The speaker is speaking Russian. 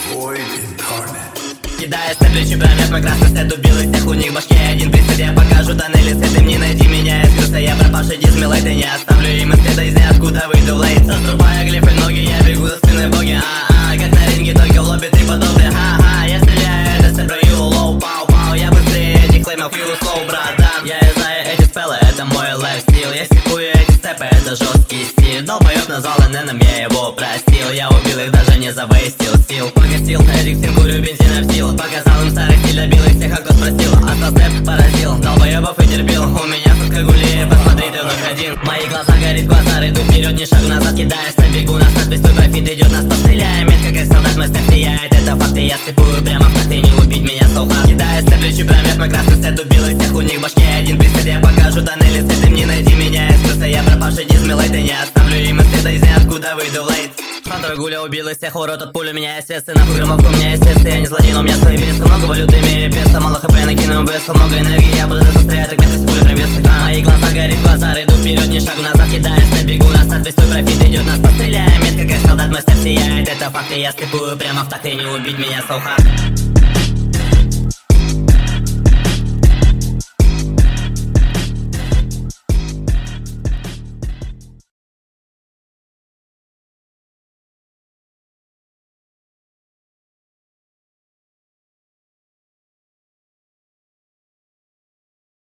Void Incarnate. Кидая степлю промет, мой красный сет убил из всех, у них в башке один присед. Я покажу тоннели с этим, не найди меня, я сбился. Я пропавший дизмилайт, и не оставлю им из следа, из ниоткуда выйду в лейт. Заструбая глифы ноги, я бегу за спиной боги. Как на ринге, только в лобби три подобные. Я стреляю, это сепраю, лоу, пау-пау. Я быстрее этих клеймов, фью, слоу, братан. Я знаю эти спеллы, это мой лайфстил. Я стикую эти степы, это жесткий стиль. Долбоёб назвал ННом, я его простил. Я убил их, даже не завейстил сил. Погостил, эдик стил, курю бензина в сил. Показал им старый стиль, добил их всех, а кто спросил. Автостеп поразил, долбоёбов и терпил. У меня сутка гуляет, посмотри, ты вновь один. Мои глаза горит, глаза иду вперед, ни шагу назад. Кидаясь на бегу, нас надпись, твой профит идет, нас постреляем. Метко как солдат, мой степ сияет, это факты. Я степую прямо в такты, не убить меня соуха. Кидаясь на плечи промет, мой красный сет убил их всех, у них в башке один присед. Я покажу тоннели с этим, не найди меня, я скрылся. Я пропавший дизмилайт, и не оставлю им из следа, из ниоткуда выйду в лейт. Фронтовый гуля убил из всех, урод от пули, у меня есть весы. Нахуй громовку, у меня есть весы. Я не злодей, но у меня свои пересы. Много валюты, имею песо, мало хп, накину весу. Много энергии, я буду застрять, так метры с пули прям весы. Мои глаза горит, глаза иду вперед, ни шагу назад. Кидаясь на бегу, нас надпись, твой профит идет, нас постреляем. Метко как солдат, мой степ сияет, это факты. Я степую прямо в такты, не убить меня, соуха.